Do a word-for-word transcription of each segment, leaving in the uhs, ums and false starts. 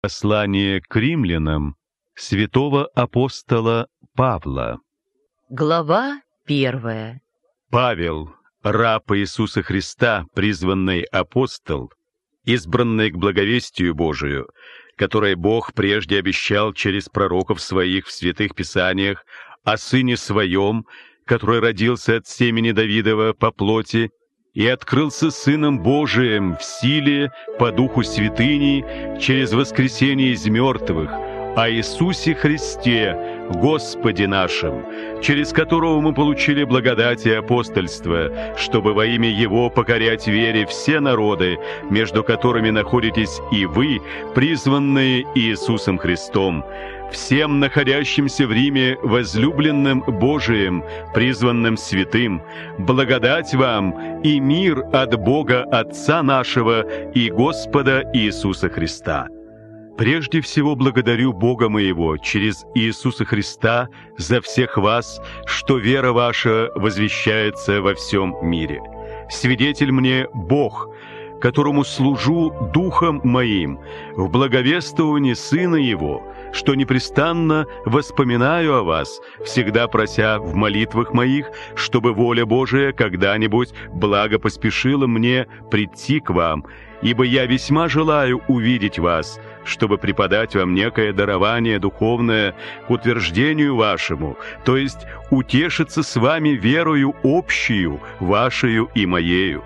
Послание к римлянам святого апостола Павла. Глава первая. Павел, раб Иисуса Христа, призванный апостол, избранный к благовестию Божию, которое Бог прежде обещал через пророков своих в святых писаниях о Сыне Своем, который родился от семени Давидова по плоти, и открылся Сыном Божиим в силе по Духу Святыни через воскресение из мертвых, о Иисусе Христе, Господе нашим, через которого мы получили благодать и апостольство, чтобы во имя Его покорять вере все народы, между которыми находитесь и вы, призванные Иисусом Христом, всем находящимся в Риме возлюбленным Божиим, призванным святым, благодать вам и мир от Бога Отца нашего и Господа Иисуса Христа. Прежде всего благодарю Бога моего через Иисуса Христа за всех вас, что вера ваша возвещается во всем мире. Свидетель мне Бог, которому служу духом моим в благовествовании Сына Его, что непрестанно воспоминаю о вас, всегда прося в молитвах моих, чтобы воля Божия когда-нибудь благо поспешила мне прийти к вам, ибо я весьма желаю увидеть вас, чтобы преподать вам некое дарование духовное к утверждению вашему, то есть утешиться с вами верою общую, вашею и моею.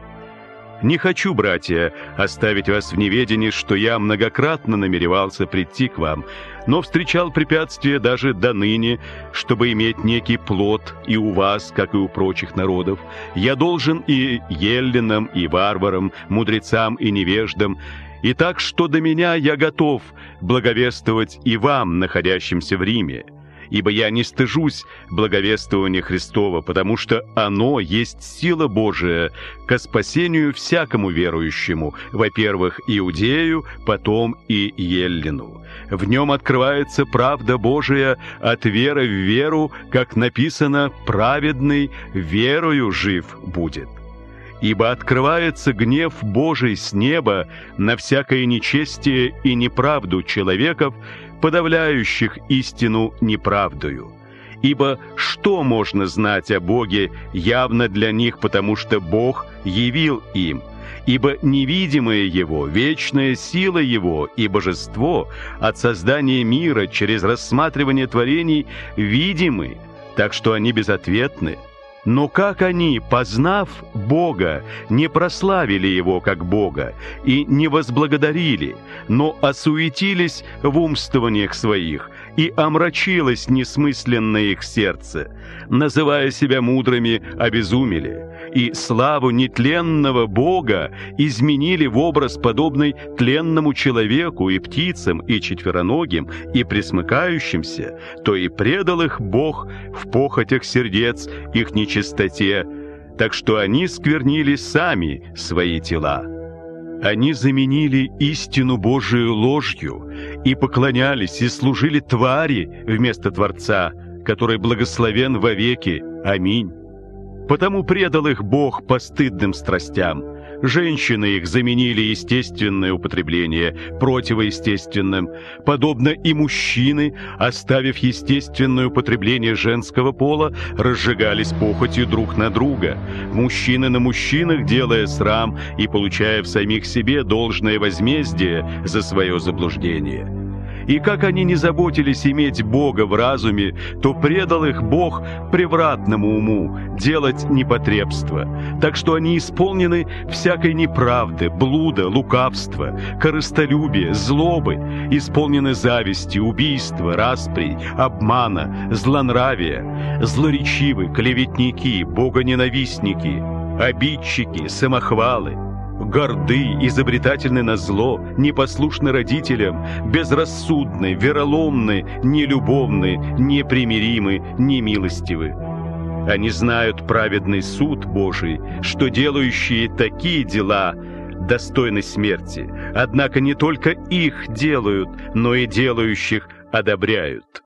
Не хочу, братья, оставить вас в неведении, что я многократно намеревался прийти к вам, но встречал препятствия даже до ныне, чтобы иметь некий плод и у вас, как и у прочих народов. Я должен и еллинам, и варварам, мудрецам и невеждам, и так, что до меня я готов благовествовать и вам, находящимся в Риме. Ибо я не стыжусь благовествования Христова, потому что оно есть сила Божия ко спасению всякому верующему, во-первых, иудею, потом и еллину. В нем открывается правда Божия от веры в веру, как написано: «Праведный верою жив будет». Ибо открывается гнев Божий с неба на всякое нечестие и неправду человеков, подавляющих истину неправдою. Ибо что можно знать о Боге явно для них, потому что Бог явил им? Ибо невидимое Его, вечная сила Его и божество от создания мира через рассматривание творений видимы, так что они безответны. Но как они, познав Бога, не прославили Его как Бога и не возблагодарили, но осуетились в умствованиях своих, и омрачилось несмысленное их сердце, называя себя мудрыми, обезумели, и славу нетленного Бога изменили в образ, подобный тленному человеку и птицам, и четвероногим, и пресмыкающимся, то и предал их Бог в похотях сердец их нечистоте, так что они сквернили сами свои тела. Они заменили истину Божию ложью и поклонялись и служили твари вместо Творца, который благословен вовеки. Аминь. Потому предал их Бог постыдным страстям. Женщины их заменили естественное употребление противоестественным, подобно и мужчины, оставив естественное употребление женского пола, разжигались похотью друг на друга, мужчины на мужчинах делая срам и получая в самих себе должное возмездие за свое заблуждение. И как они не заботились иметь Бога в разуме, то предал их Бог превратному уму делать непотребство, так что они исполнены всякой неправды, блуда, лукавства, корыстолюбия, злобы, исполнены зависти, убийства, распри, обмана, злонравия, злоречивы, клеветники, богоненавистники, обидчики, самохвалы, горды, изобретательны на зло, непослушны родителям, безрассудны, вероломны, нелюбовны, непримиримы, немилостивы. Они знают праведный суд Божий, что делающие такие дела достойны смерти, однако не только их делают, но и делающих одобряют.